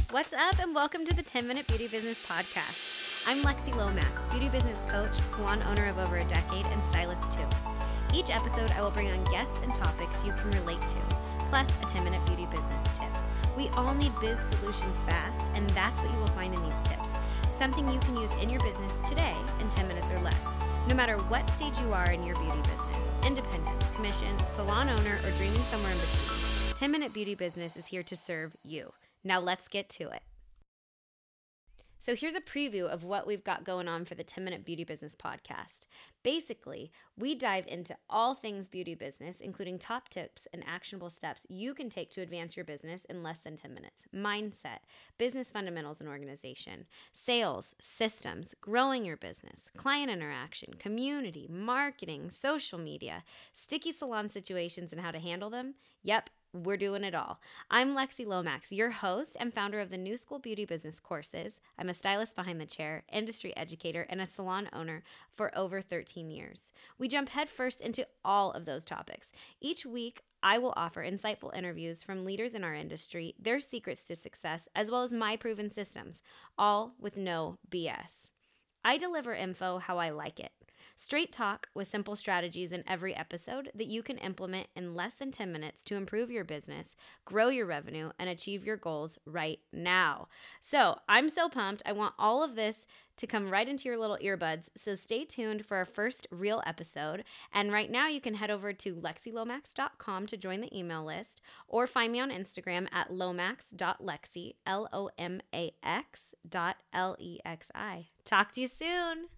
What's up, and welcome to the 10-Minute Beauty Business Podcast. I'm Lexi Lomax, beauty business coach, salon owner of over a decade, and stylist too. Each episode, I will bring on guests and topics you can relate to, plus a 10-minute beauty business tip. We all need biz solutions fast, and that's what you will find in these tips. Something you can use in your business today in 10 minutes or less. No matter what stage you are in your beauty business, independent, commission, salon owner, or dreaming somewhere in between, 10-Minute Beauty Business is here to serve you. Now let's get to it. So here's a preview of what we've got going on for the 10-Minute Beauty Business Podcast. Basically, we dive into all things beauty business, including top tips and actionable steps you can take to advance your business in less than 10 minutes. Mindset, business fundamentals and organization, sales, systems, growing your business, client interaction, community, marketing, social media, sticky salon situations and how to handle them. Yep. We're doing it all. I'm Lexi Lomax, your host and founder of the New School Beauty Business courses. I'm a stylist behind the chair, industry educator, and a salon owner for over 13 years. We jump headfirst into all of those topics. Each week, I will offer insightful interviews from leaders in our industry, their secrets to success, as well as my proven systems, all with no BS. I deliver info how I like it. Straight talk with simple strategies in every episode that you can implement in less than 10 minutes to improve your business, grow your revenue, and achieve your goals right now. So I'm so pumped. I want all of this to come right into your little earbuds. So stay tuned for our first real episode. And right now you can head over to lexilomax.com to join the email list or find me on Instagram at lomax.lexi, LOMAX.LEXI. Talk to you soon.